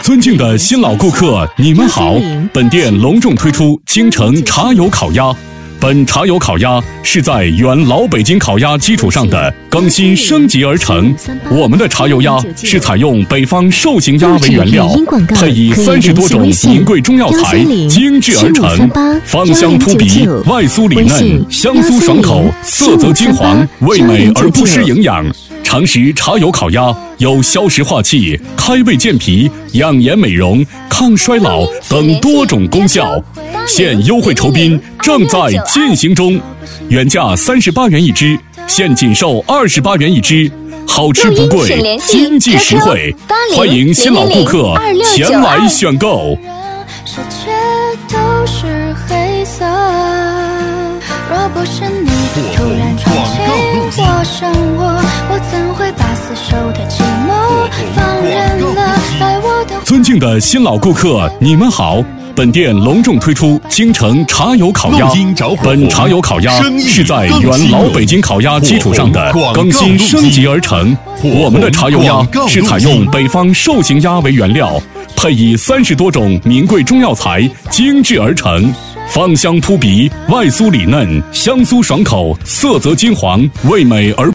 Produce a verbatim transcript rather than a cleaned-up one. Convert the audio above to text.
尊敬的新老顾客，你们好！本店隆重推出京城茶油烤鸭。本茶油烤鸭是在原老北京烤鸭基础上的更新升级而成。我们的茶油鸭是采用北方寿型鸭为原料，配以三十多种名贵中药材，精制而成，芳香扑鼻，外酥里嫩，香酥爽口，色泽金黄，味美而不失营养。常食茶油烤鸭有消食化气、开胃健脾、养颜美容、抗衰老等多种功效。现优惠酬宾正在进行中，原价三十八元一只，现仅售二十八元一只，好吃不贵，经济实惠，欢迎新老顾客前来选购。世界都是黑色，若不是你突然闯进我生活，我怎会把死守的寂寞放任了来我的。尊敬的新老顾客，你们好！本店隆重推出京城茶油烤鸭。本茶油烤鸭是在原老北京烤鸭基础上的更新升级而成。我们的茶油鸭是采用北方寿型鸭为原料，配以三十多种名贵中药材，精制而成，芳香扑鼻，外酥里嫩，香酥爽口，色泽金黄，味美而